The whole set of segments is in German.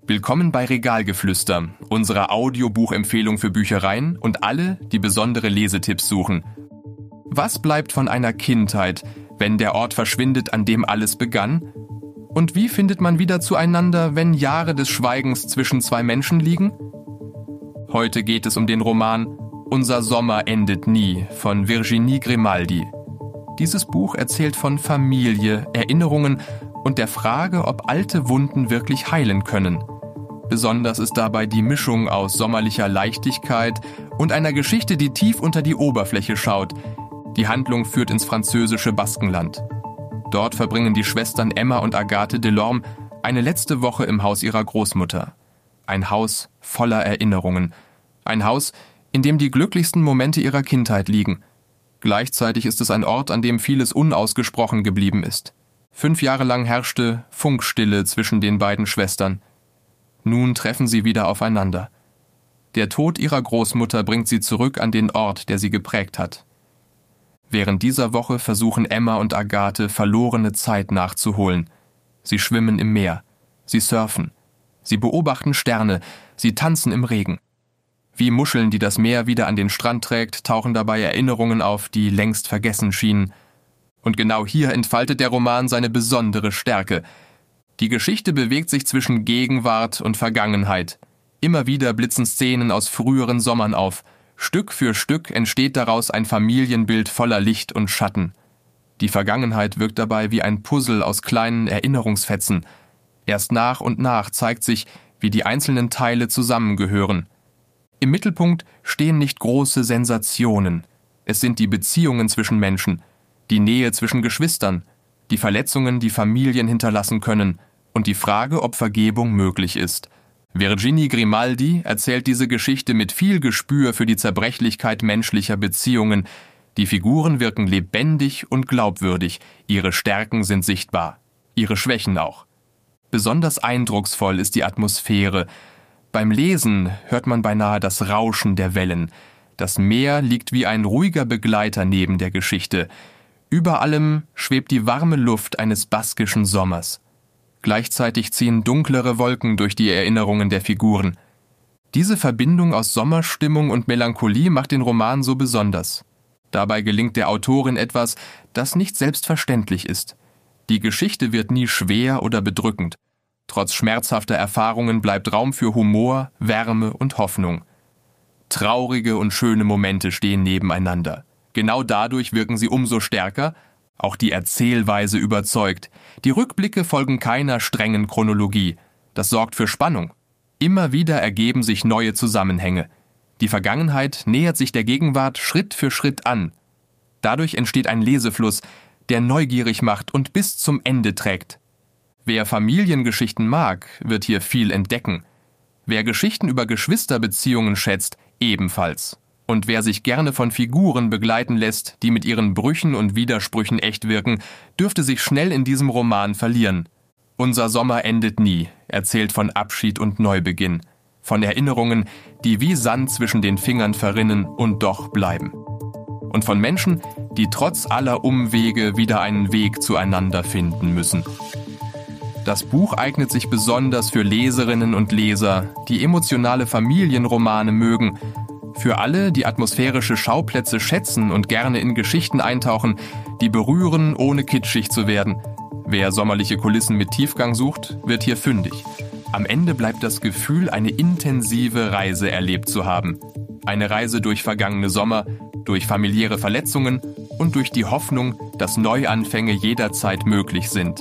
Willkommen bei Regalgeflüster, unserer Audiobuchempfehlung für Büchereien und alle, die besondere Lesetipps suchen. Was bleibt von einer Kindheit, wenn der Ort verschwindet, an dem alles begann? Und wie findet man wieder zueinander, wenn Jahre des Schweigens zwischen zwei Menschen liegen? Heute geht es um den Roman Unser Sommer endet nie von Virginie Grimaldi. Dieses Buch erzählt von Familie, Erinnerungen und der Frage, ob alte Wunden wirklich heilen können. Besonders ist dabei die Mischung aus sommerlicher Leichtigkeit und einer Geschichte, die tief unter die Oberfläche schaut. Die Handlung führt ins französische Baskenland. Dort verbringen die Schwestern Emma und Agathe Delorme eine letzte Woche im Haus ihrer Großmutter. Ein Haus voller Erinnerungen. Ein Haus, in dem die glücklichsten Momente ihrer Kindheit liegen. Gleichzeitig ist es ein Ort, an dem vieles unausgesprochen geblieben ist. 5 Jahre lang herrschte Funkstille zwischen den beiden Schwestern. Nun treffen sie wieder aufeinander. Der Tod ihrer Großmutter bringt sie zurück an den Ort, der sie geprägt hat. Während dieser Woche versuchen Emma und Agathe, verlorene Zeit nachzuholen. Sie schwimmen im Meer, sie surfen, sie beobachten Sterne, sie tanzen im Regen. Wie Muscheln, die das Meer wieder an den Strand trägt, tauchen dabei Erinnerungen auf, die längst vergessen schienen. Und genau hier entfaltet der Roman seine besondere Stärke. Die Geschichte bewegt sich zwischen Gegenwart und Vergangenheit. Immer wieder blitzen Szenen aus früheren Sommern auf. Stück für Stück entsteht daraus ein Familienbild voller Licht und Schatten. Die Vergangenheit wirkt dabei wie ein Puzzle aus kleinen Erinnerungsfetzen. Erst nach und nach zeigt sich, wie die einzelnen Teile zusammengehören. Im Mittelpunkt stehen nicht große Sensationen. Es sind die Beziehungen zwischen Menschen, die Nähe zwischen Geschwistern, die Verletzungen, die Familien hinterlassen können und die Frage, ob Vergebung möglich ist. Virginie Grimaldi erzählt diese Geschichte mit viel Gespür für die Zerbrechlichkeit menschlicher Beziehungen. Die Figuren wirken lebendig und glaubwürdig, ihre Stärken sind sichtbar, ihre Schwächen auch. Besonders eindrucksvoll ist die Atmosphäre. Beim Lesen hört man beinahe das Rauschen der Wellen. Das Meer liegt wie ein ruhiger Begleiter neben der Geschichte. Über allem schwebt die warme Luft eines baskischen Sommers. Gleichzeitig ziehen dunklere Wolken durch die Erinnerungen der Figuren. Diese Verbindung aus Sommerstimmung und Melancholie macht den Roman so besonders. Dabei gelingt der Autorin etwas, das nicht selbstverständlich ist. Die Geschichte wird nie schwer oder bedrückend. Trotz schmerzhafter Erfahrungen bleibt Raum für Humor, Wärme und Hoffnung. Traurige und schöne Momente stehen nebeneinander. Genau dadurch wirken sie umso stärker. Auch die Erzählweise überzeugt. Die Rückblicke folgen keiner strengen Chronologie. Das sorgt für Spannung. Immer wieder ergeben sich neue Zusammenhänge. Die Vergangenheit nähert sich der Gegenwart Schritt für Schritt an. Dadurch entsteht ein Lesefluss, der neugierig macht und bis zum Ende trägt. Wer Familiengeschichten mag, wird hier viel entdecken. Wer Geschichten über Geschwisterbeziehungen schätzt, ebenfalls. Und wer sich gerne von Figuren begleiten lässt, die mit ihren Brüchen und Widersprüchen echt wirken, dürfte sich schnell in diesem Roman verlieren. Unser Sommer endet nie, erzählt von Abschied und Neubeginn, von Erinnerungen, die wie Sand zwischen den Fingern verrinnen und doch bleiben. Und von Menschen, die trotz aller Umwege wieder einen Weg zueinander finden müssen. Das Buch eignet sich besonders für Leserinnen und Leser, die emotionale Familienromane mögen, für alle, die atmosphärische Schauplätze schätzen und gerne in Geschichten eintauchen, die berühren, ohne kitschig zu werden. Wer sommerliche Kulissen mit Tiefgang sucht, wird hier fündig. Am Ende bleibt das Gefühl, eine intensive Reise erlebt zu haben. Eine Reise durch vergangene Sommer, durch familiäre Verletzungen und durch die Hoffnung, dass Neuanfänge jederzeit möglich sind.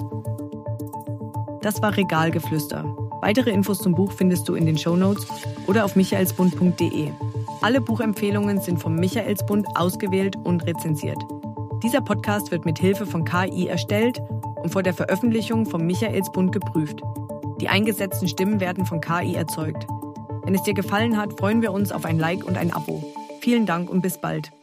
Das war Regalgeflüster. Weitere Infos zum Buch findest du in den Shownotes oder auf michaelsbund.de. Alle Buchempfehlungen sind vom Michaelsbund ausgewählt und rezensiert. Dieser Podcast wird mit Hilfe von KI erstellt und vor der Veröffentlichung vom Michaelsbund geprüft. Die eingesetzten Stimmen werden von KI erzeugt. Wenn es dir gefallen hat, freuen wir uns auf ein Like und ein Abo. Vielen Dank und bis bald.